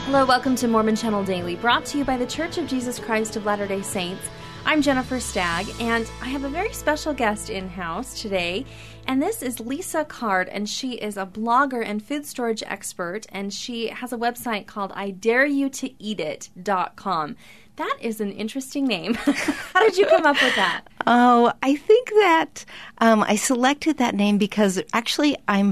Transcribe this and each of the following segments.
Hello, welcome to Mormon Channel Daily, brought to you by The Church of Jesus Christ of Latter-day Saints. I'm Jennifer Stagg, and I have a very special guest in-house today, and this is Lisa Card, and she is a blogger and food storage expert, and she has a website called IDareYouToEatIt.com. That is an interesting name. How did you come up with that? Oh, I think that I selected that name because actually I'm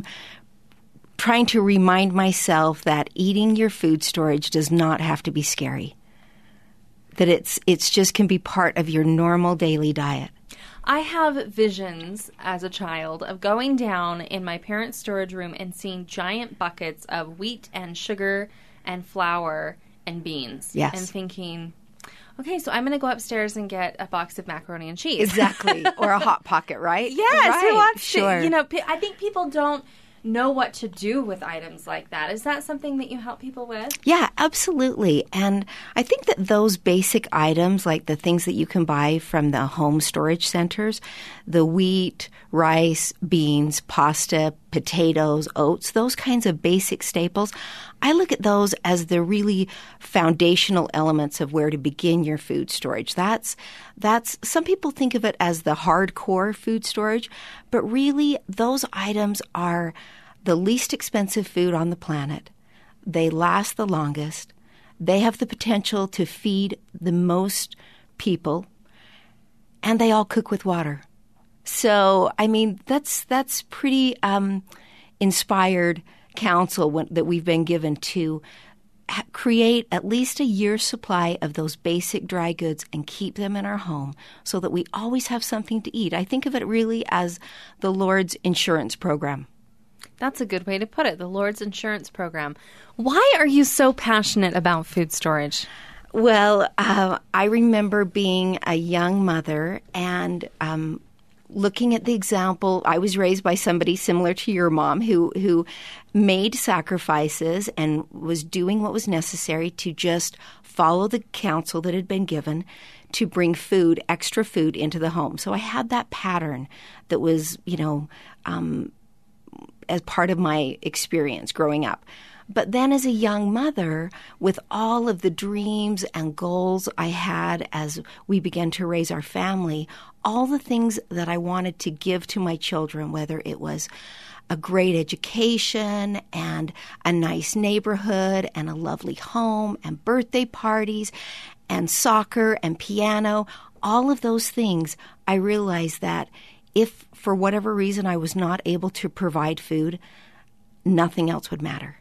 trying to remind myself that eating your food storage does not have to be scary. That it's just can be part of your normal daily diet. I have visions as a child of going down in my parents' storage room and seeing giant buckets of wheat and sugar and flour and beans. Yes. And thinking, okay, so I'm going to go upstairs and get a box of macaroni and cheese. Exactly. Or a Hot Pocket, right? Yes. Right. Who wants Sure. to, I think people don't know what to do with items like that. Is that something that you help people with? Yeah, absolutely. And I think that those basic items, like the things that you can buy from the home storage centers, the wheat, rice, beans, pasta, potatoes, oats, those kinds of basic staples, I look at those as the really foundational elements of where to begin your food storage. That's some people think of it as the hardcore food storage, but really those items are the least expensive food on the planet. They last the longest. They have the potential to feed the most people, and they all cook with water. So, I mean, that's pretty inspired counsel that we've been given to create at least a year's supply of those basic dry goods and keep them in our home so that we always have something to eat. I think of it really as the Lord's insurance program. That's a good way to put it, the Lord's insurance program. Why are you so passionate about food storage? Well, I remember being a young mother and looking at the example. I was raised by somebody similar to your mom who made sacrifices and was doing what was necessary to just follow the counsel that had been given to bring food, extra food into the home. So I had that pattern that was, as part of my experience growing up. But then as a young mother, with all of the dreams and goals I had as we began to raise our family, all the things that I wanted to give to my children, whether it was a great education and a nice neighborhood and a lovely home and birthday parties and soccer and piano, all of those things, I realized that if for whatever reason I was not able to provide food, nothing else would matter.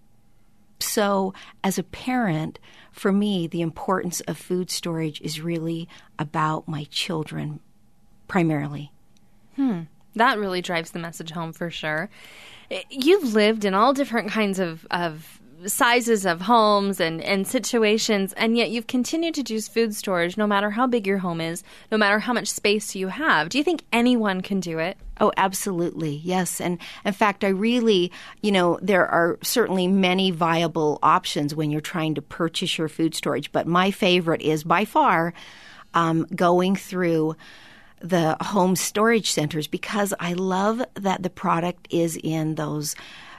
So as a parent, for me, the importance of food storage is really about my children primarily. That really drives the message home for sure. You've lived in all different kinds of sizes of homes and situations, and yet you've continued to do food storage no matter how big your home is, no matter how much space you have. Do you think anyone can do it? Oh, absolutely. Yes. And in fact, I really, there are certainly many viable options when you're trying to purchase your food storage. But my favorite is by far going through the home storage centers because I love that the product is in those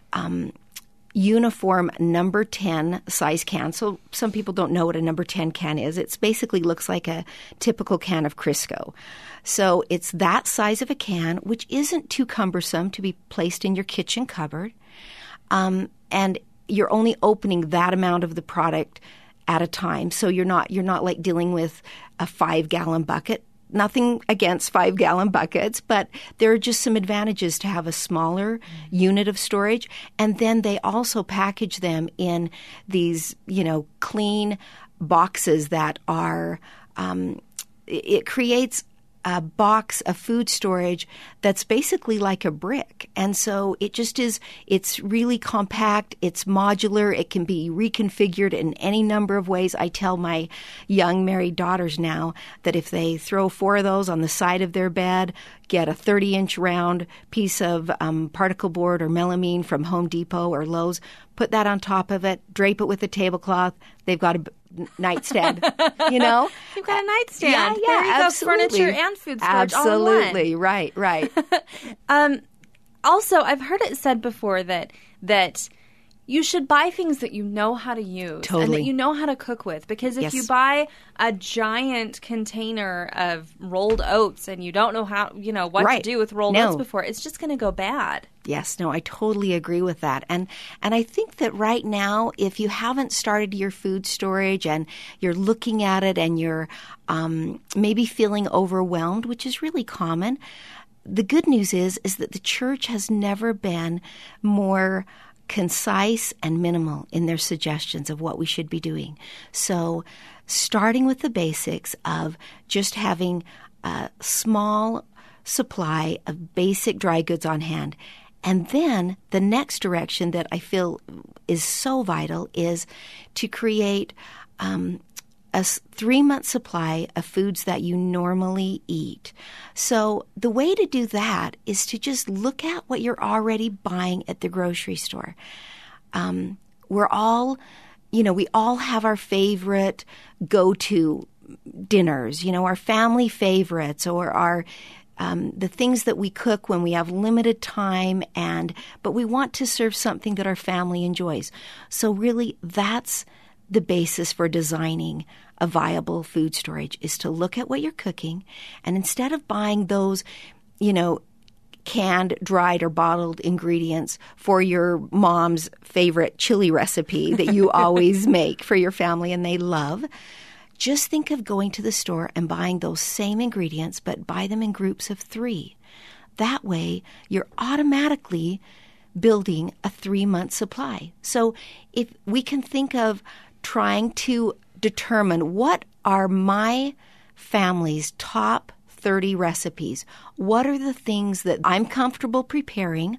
uniform number 10 size can. So some people don't know what a number 10 can is. It basically looks like a typical can of Crisco. So it's that size of a can, which isn't too cumbersome to be placed in your kitchen cupboard. And you're only opening that amount of the product at a time. So you're not like dealing with a 5-gallon bucket. Nothing against 5-gallon buckets, but there are just some advantages to have a smaller unit of storage. And then they also package them in these, clean boxes that are, it creates a box of food storage that's basically like a brick. And so it just is, it's really compact, it's modular, it can be reconfigured in any number of ways. I tell my young married daughters now that if they throw 4 of those on the side of their bed, get a 30-inch round piece of particle board or melamine from Home Depot or Lowe's, put that on top of it, drape it with a tablecloth, they've got a nightstand, You've got a nightstand. Yeah, there you absolutely. go, furniture and food storage Absolutely, all in one. right. Also, I've heard it said before that you should buy things that you know how to use and that you know how to cook with. Because if you buy a giant container of rolled oats and you don't know how, what to do with rolled oats before, it's just going to go bad. Yes, no, I totally agree with that. And I think that right now, if you haven't started your food storage and you're looking at it and you're maybe feeling overwhelmed, which is really common, the good news is that the church has never been more concise and minimal in their suggestions of what we should be doing. So starting with the basics of just having a small supply of basic dry goods on hand. And then the next direction that I feel is so vital is to create a 3-month supply of foods that you normally eat. So the way to do that is to just look at what you're already buying at the grocery store. We all have our favorite go-to dinners, our family favorites, or our the things that we cook when we have limited time, but we want to serve something that our family enjoys. So really, that's the basis for designing a viable food storage, is to look at what you're cooking, and instead of buying those, canned, dried, or bottled ingredients for your mom's favorite chili recipe that you always make for your family and they love, just think of going to the store and buying those same ingredients, but buy them in groups of 3. That way, you're automatically building a 3-month supply. So if we can think of trying to determine what are my family's top 30 recipes, what are the things that I'm comfortable preparing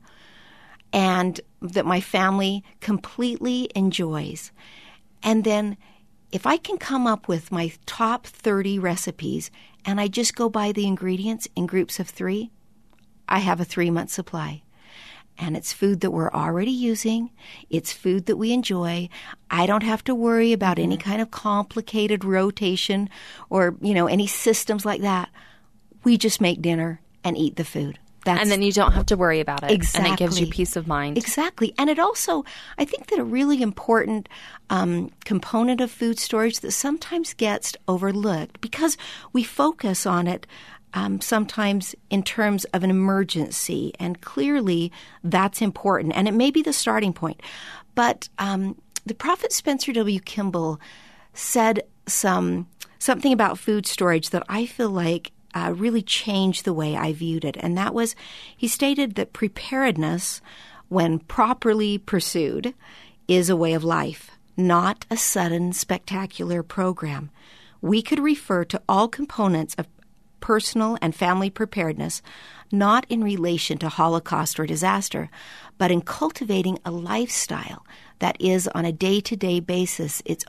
and that my family completely enjoys. And then if I can come up with my top 30 recipes and I just go buy the ingredients in groups of 3, I have a 3-month supply. And it's food that we're already using. It's food that we enjoy. I don't have to worry about any kind of complicated rotation or, any systems like that. We just make dinner and eat the food. And then you don't have to worry about it. Exactly. And it gives you peace of mind. Exactly. And it also, I think that a really important component of food storage that sometimes gets overlooked because we focus on it sometimes in terms of an emergency. And clearly that's important. And it may be the starting point. But the prophet Spencer W. Kimball said something about food storage that I feel like really changed the way I viewed it. And that was, he stated that preparedness, when properly pursued, is a way of life, not a sudden, spectacular program. We could refer to all components of personal and family preparedness, not in relation to Holocaust or disaster, but in cultivating a lifestyle that is on a day-to-day basis its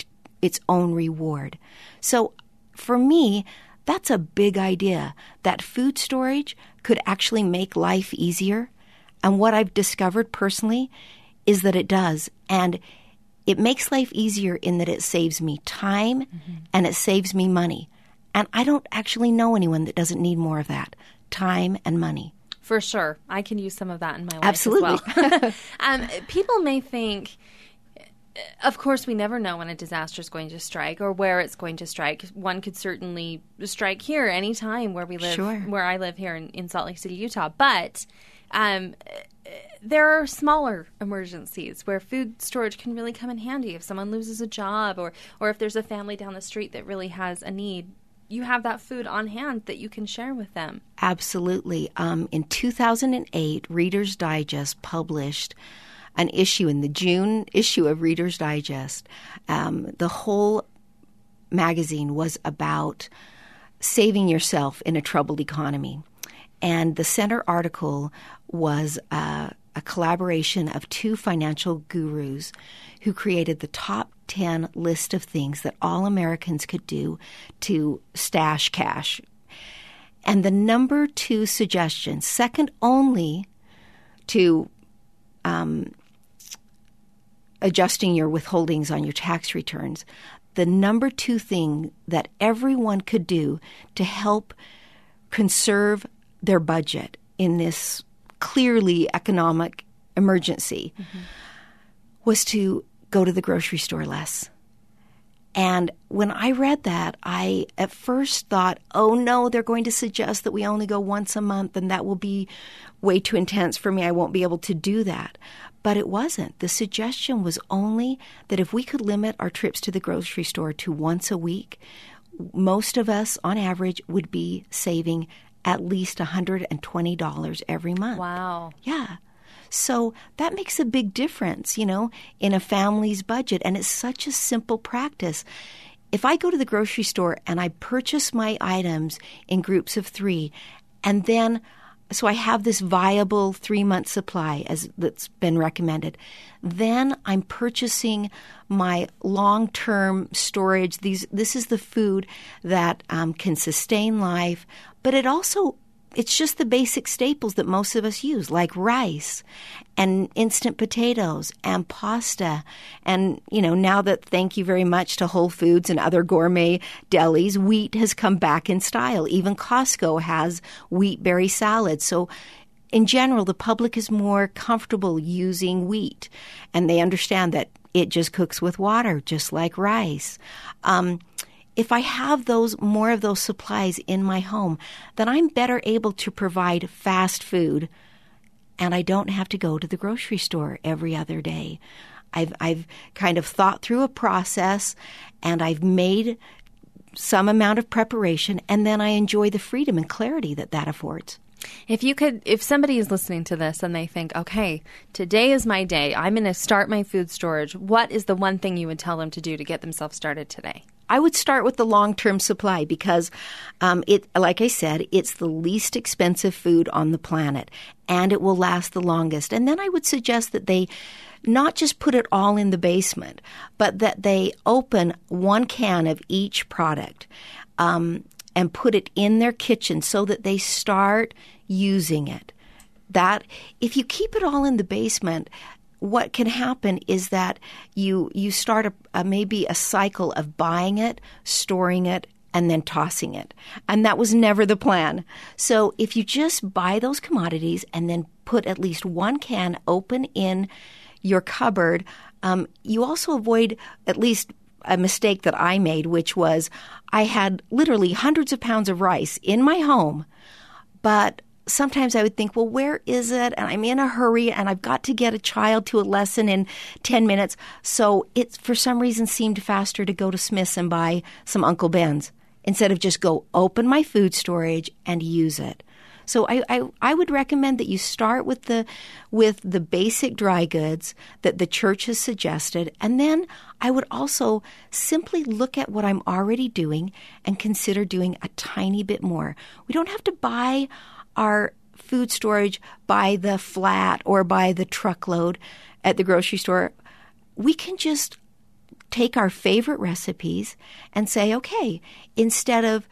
own reward. So for me, that's a big idea, that food storage could actually make life easier. And what I've discovered personally is that it does. And it makes life easier in that it saves me time and it saves me money. And I don't actually know anyone that doesn't need more of that, time and money. For sure. I can use some of that in my life Absolutely. as well. People may think, of course, we never know when a disaster is going to strike or where it's going to strike. One could certainly strike here anytime where we live, where I live here in Salt Lake City, Utah. But there are smaller emergencies where food storage can really come in handy. If someone loses a job or if there's a family down the street that really has a need, you have that food on hand that you can share with them. Absolutely. In 2008, Reader's Digest published an issue in the June issue of Reader's Digest. The whole magazine was about saving yourself in a troubled economy. And the center article was a collaboration of 2 financial gurus who created the top 10 list of things that all Americans could do to stash cash. And the number 2 suggestion, second only to adjusting your withholdings on your tax returns, the number 2 thing that everyone could do to help conserve their budget in this clearly economic emergency was to go to the grocery store less. And when I read that, I at first thought, oh no, they're going to suggest that we only go once a month, and that will be way too intense for me. I won't be able to do that. But it wasn't. The suggestion was only that if we could limit our trips to the grocery store to once a week, most of us, on average, would be saving at least $120 every month. Wow. Yeah. So that makes a big difference, in a family's budget. And it's such a simple practice. If I go to the grocery store and I purchase my items in groups of 3, and then so I have this viable 3-month supply that's been recommended, then I'm purchasing my long-term storage. This is the food that can sustain life, but it's just the basic staples that most of us use, like rice and instant potatoes and pasta. And, now that, thank you very much to Whole Foods and other gourmet delis, wheat has come back in style. Even Costco has wheat berry salad. So in general, the public is more comfortable using wheat, and they understand that it just cooks with water, just like rice. If I have more of those supplies in my home, then I'm better able to provide fast food, and I don't have to go to the grocery store every other day. I've kind of thought through a process, and I've made some amount of preparation, and then I enjoy the freedom and clarity that affords. If somebody is listening to this and they think, okay, today is my day, I'm going to start my food storage, what is the one thing you would tell them to do to get themselves started today? I would start with the long-term supply because, like I said, it's the least expensive food on the planet, and it will last the longest. And then I would suggest that they not just put it all in the basement, but that they open 1 can of each product and put it in their kitchen so that they start using it. That if you keep it all in the basement, what can happen is that you start maybe a cycle of buying it, storing it, and then tossing it. And that was never the plan. So if you just buy those commodities and then put at least 1 can open in your cupboard, you also avoid at least a mistake that I made, which was I had literally hundreds of pounds of rice in my home, but sometimes I would think, well, where is it? And I'm in a hurry, and I've got to get a child to a lesson in 10 minutes. So it, for some reason, seemed faster to go to Smith's and buy some Uncle Ben's instead of just go open my food storage and use it. So I would recommend that you start with the basic dry goods that the church has suggested, and then I would also simply look at what I'm already doing and consider doing a tiny bit more. We don't have to buy our food storage by the flat or by the truckload at the grocery store. We can just take our favorite recipes and say, okay, instead of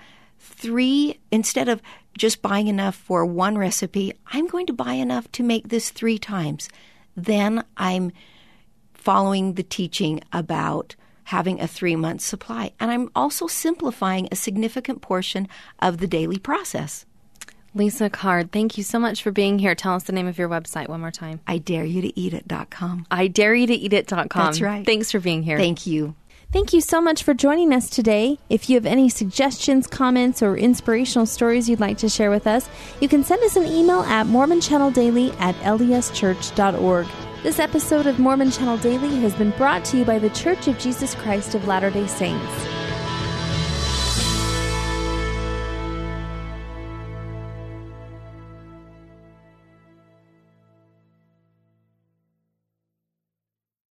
just buying enough for 1 recipe, I'm going to buy enough to make this 3 times. Then I'm following the teaching about having a 3-month supply. And I'm also simplifying a significant portion of the daily process. Lisa Card, thank you so much for being here. Tell us the name of your website one more time. IDareYouToEat.com. IDareYouToEat.com. That's right. Thanks for being here. Thank you. Thank you so much for joining us today. If you have any suggestions, comments, or inspirational stories you'd like to share with us, you can send us an email at mormonchanneldaily@ldeschurch.org. This episode of Mormon Channel Daily has been brought to you by The Church of Jesus Christ of Latter-day Saints.